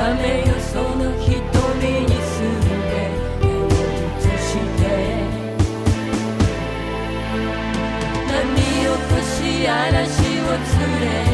めよその瞳にすべてを映して波を越し嵐を連れ